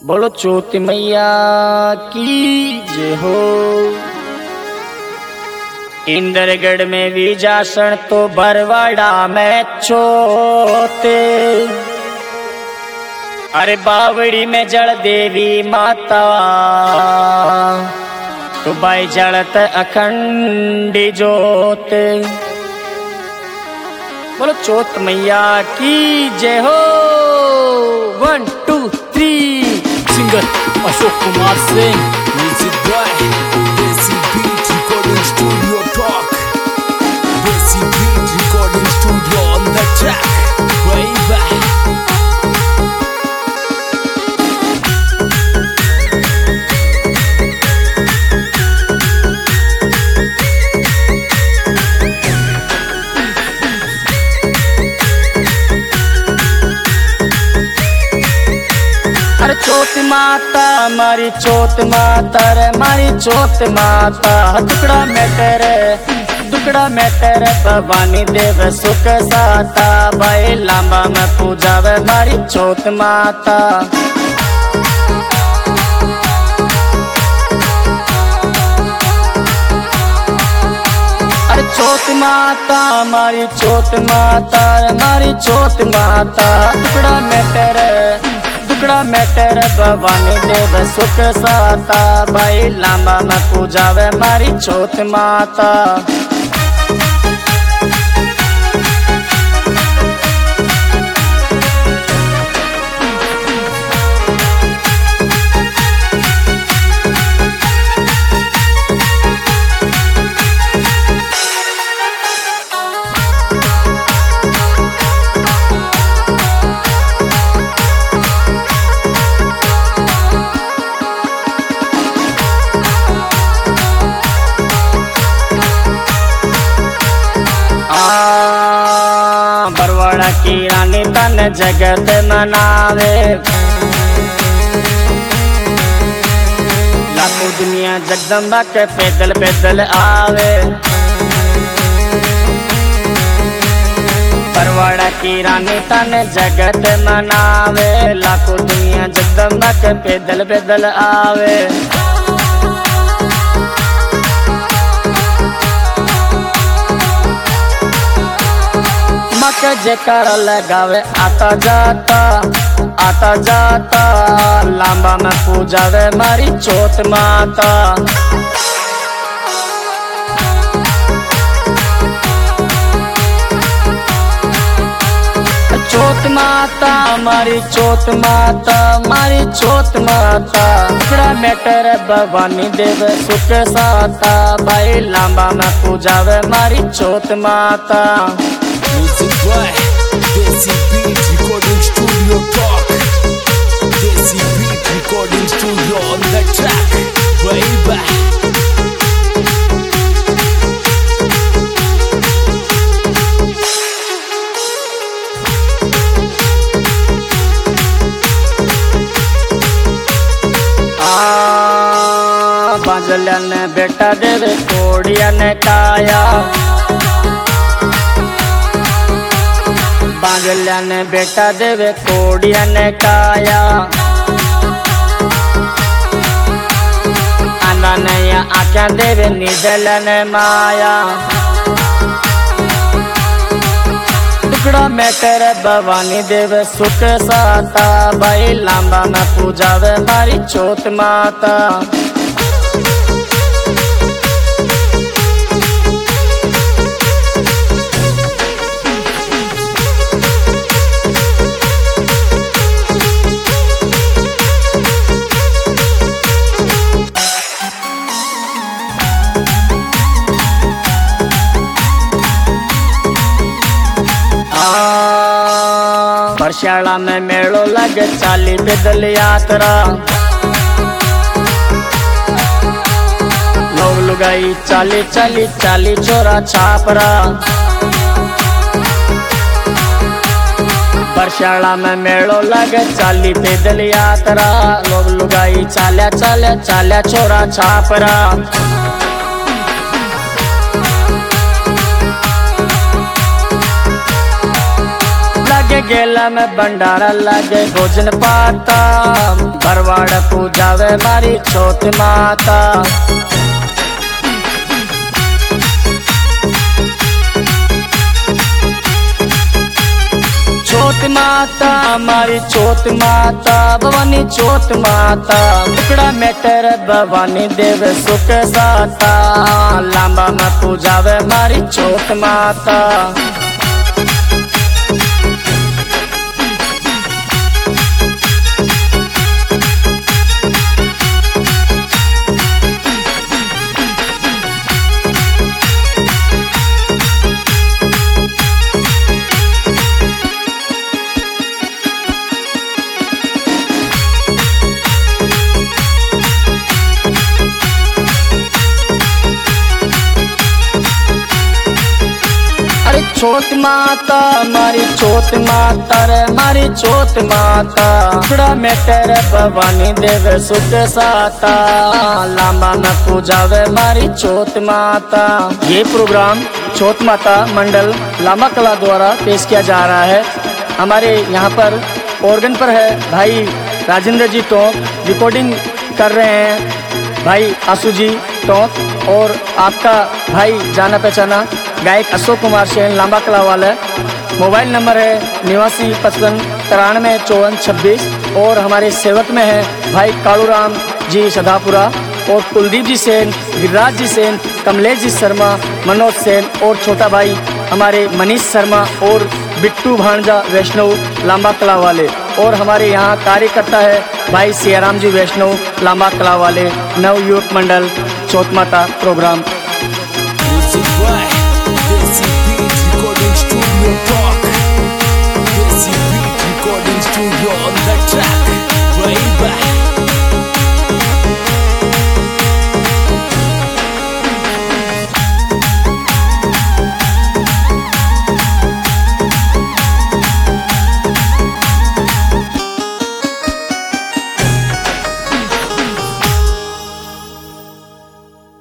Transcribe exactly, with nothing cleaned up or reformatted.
बोलो चौथ मैया की जय हो। इंद्रगढ़ में विजासन तो बरवाड़ा में चौथे, अरे बावड़ी में जल देवी माता तो बाई जलत अखंड जोत। बोलो चौथ मैया की जय हो। One two three. Singer Ashok Kumar Singh, music by Desi beat recording studio talk, Desi beat recording studio on the track by. अरे चौथ माता मारी चौथ माता रे मारी चौथ माता, टुकड़ा में तेरे टुकड़ा में तेरे भवानी देव सुख साता, भाई लांबा में पूजा वे मारी चौथ माता। अरे चौथ माता मारी चौथ माता रे मारी चौथ माता, टुकड़ा में तेरे टुकड़ा में तेरे भवानी देव सुख साता, भाई लांबा में पूजा वे मारी चौथ माता। बरवाड़ा की रानी तन जगत मनावे, लाखों दुनिया जगदम्बा के पैदल पैदल आवे। बरवाड़ा की रानी तन जगत मनावे, लाखों दुनिया जगदम्बा के पैदल पैदल आवे। मक जयकार लगावे आता जाता आता जाता, लांबा में पूजा वे मारी चौथ माता। चौथ माता मारी चौथ माता मारी चौथ माता, टुकड़ा में तेरे भवानी देव सुख साता, भाई लांबा में पूजा वे मारी Chauth Mata. Music by Desi beat recording studio talk, Desi beat recording studio on the track by. बांजलिया ने बेटा देवे कोड़िया ने काया, बांजलिया ने बेटा देवे कोड़िया ने काया, आंदा नया आख्या देवे निदल ने माया। टुकड़ा में तेरे भवानी देव सुख साता, भाई लांबा में पूजा वे मारी चौथ माता। बरसाड़ा में मेलो लगे चाली पैदल यात्रा, लोग लुगाई चाली चाली चाली चोरा छापरा। बरसाड़ा में मेलो लगे चाली पैदल यात्रा, लोग लुगाई चाल्या चाल्या चाल्या चोरा छापरा। लगे गेला में भंडारा लगे भोजन पाता, भरवा पहाड़ पूजावे मारी छोट माता। छोट माता हमारी छोट माता भवानी छोट माता, टुकड़ा मेटर भवानी देव सुख साता, लांबा में पूजावे मारी छोट माता। अरे छोट माता मारी छोट माता रे मारी छोट माता, टुकड़ा मेटर भवानी देव सुख साता, लांबा में पूजावे मारी छोट माता। ये प्रोग्राम छोट माता मंडल लांबा कला द्वारा पेश किया जा रहा है। हमारे यहाँ पर ऑर्गन पर है भाई राजेंद्र जी टोंक, रिकॉर्डिंग कर रहे हैं भाई आशु जी टोंक, और आपका भाई जाना पहचाना गायक अशोक कुमार सेन लांबा कला वाले। मोबाइल नंबर है निवासी पचपन तिरानवे चौवन छब्बीस, और हमारे सेवक में है भाई कालूराम जी सदापुरा, और कुलदीप जी सेन, गिरिराज जी सेन, कमलेश जी शर्मा, मनोज सेन, और छोटा भाई हमारे मनीष शर्मा और बिट्टू भांजा वैष्णव लांबा कला वाले। और हमारे यहाँ कार्यकर्ता है भाई सियाराम जी वैष्णव लांबा कला वाले, नव युवक मंडल छोट माता program. Music by Desi Beat Recording Studio Talk.